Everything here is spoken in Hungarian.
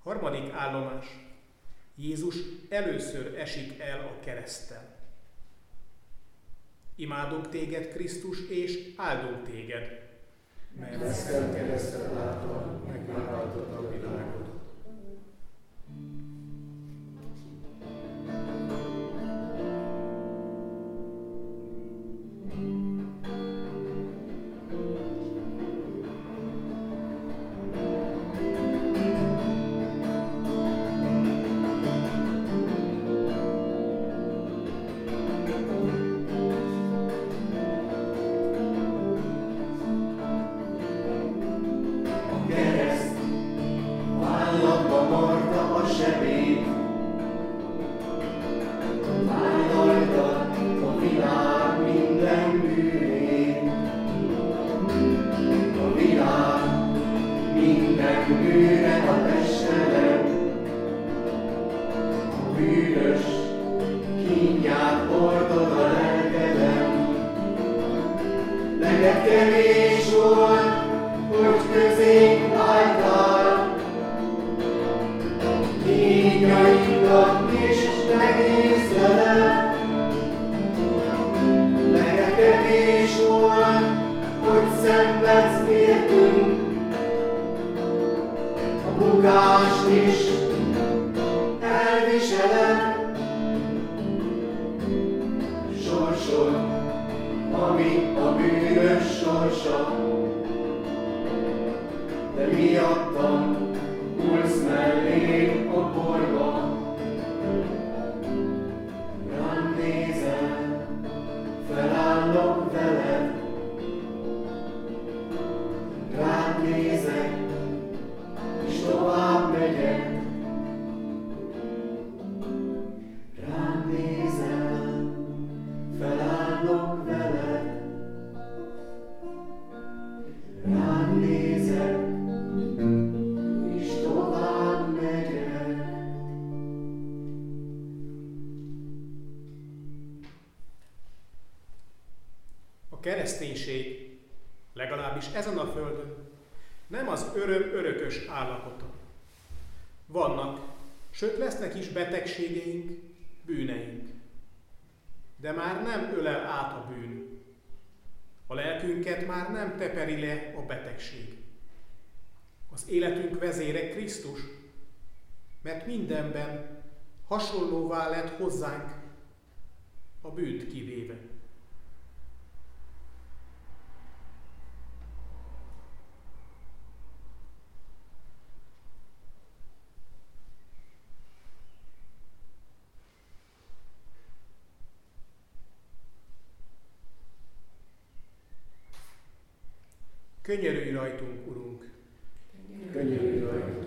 Harmadik állomás. Jézus először esik el a kereszten. Imádok téged, Krisztus, és áldunk téged. Mert ezt a keresztet látva, megváltottad a világot. Kevés volt, hogy közénk álltál, kínjainkat is megnéztelek. Neked kevés volt, hogy szenvedsz értünk, a bukást is elviseled. Sorsod, ami a bűnös sorsa, de miattam hullsz mellém a porba. Rám nézel, felállok veled, rád nézek, és tovább megyek. Rám nézel, felállok veled, rád nézek, és tovább megyek. A kereszténység, legalábbis ezen a földön, nem az öröm örökös állapota. Vannak, sőt lesznek is betegségeink, bűneink. De már nem ölel át a bűn. A lelkünket már nem teperi le a betegség. Az életünk vezére Krisztus, mert mindenben hasonlóvá lett hozzánk, a bűnt kivéve. Könyörülj rajtunk, Urunk! Könyörülj rajtunk!